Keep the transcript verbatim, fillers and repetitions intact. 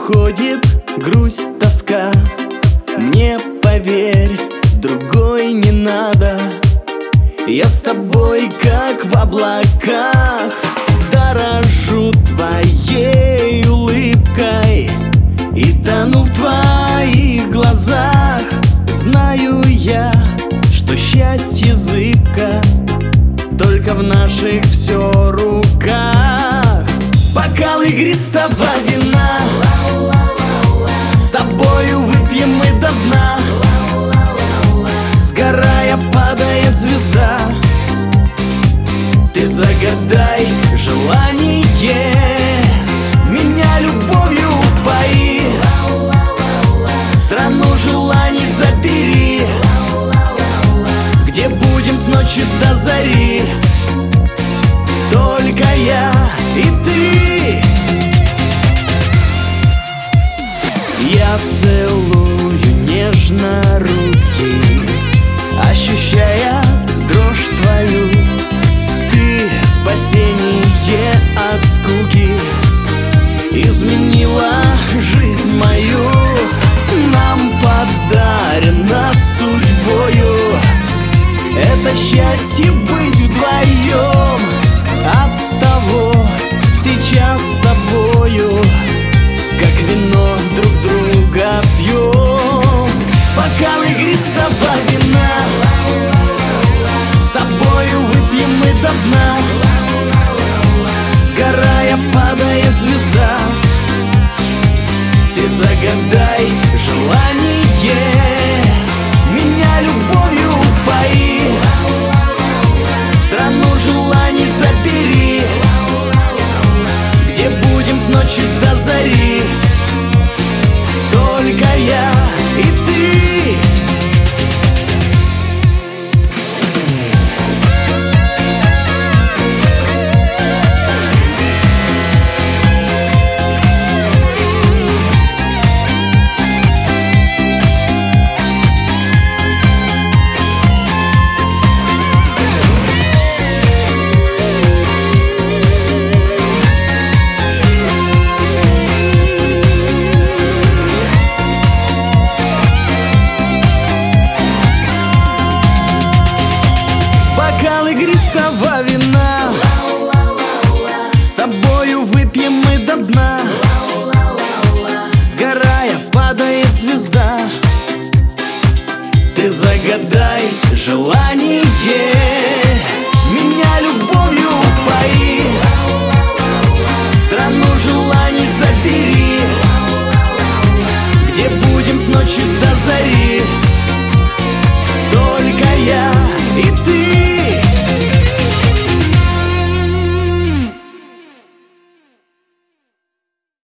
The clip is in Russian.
уходит грусть, тоска. Мне поверь, другой не надо. Я с тобой, как в облаках, дорожу твоей улыбкой и тону в твоих глазах. Знаю я, что счастье зыбко, только в наших все руках. Бокал игристого вина, с тобою выпьем мы до дна. Сгорая, падает звезда. Ты загадай желание, меня любовью упои. Страну желаний забери, где будем с ночи до зари. Только я и ты. Я целую нежно руки, ощущая дрожь твою. Ты спасение от скуки, изменила жизнь мою. Нам подарено судьбою это счастье быть вдвоем. Оттого сейчас с тобою, как вино, друг друга пьем. Бокал игристого вина, с тобою выпьем мы до дна. Сгорая, падает звезда. Ты загадай желание, меня любовью упои. Страну желаний забери, где будем с ночи до зари. Только я и ты. Бокал игристого вина, с тобою выпьем мы до дна. Сгорая, падает звезда. Ты загадай желание, меня любовью упои. Страну желаний забери, где будем с ночи до зари.